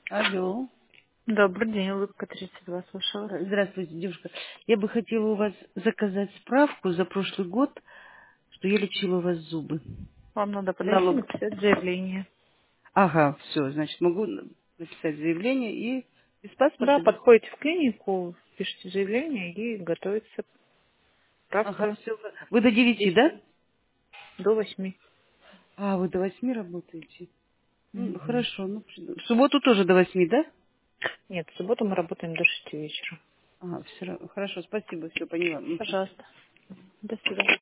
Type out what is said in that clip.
Алло. Добрый день, улыбка 32, слушаю вас. Здравствуйте, девушка. Я бы хотела у вас заказать справку за прошлый год, что я лечила у вас зубы. Вам надо подойти и Налог. написать заявление. Ага, все, значит, могу написать заявление и без Да, паспорта, без... подходите в клинику, пишите заявление и готовится Ага, справка все. Вы до 9, да? до 8. А, вы до 8 работаете? Мгм. Хорошо. Ну, в субботу тоже до 8, да? Нет, в субботу мы работаем до 6 вечера. Ага, все, хорошо, спасибо, все поняла. Мгм. Пожалуйста. До свидания.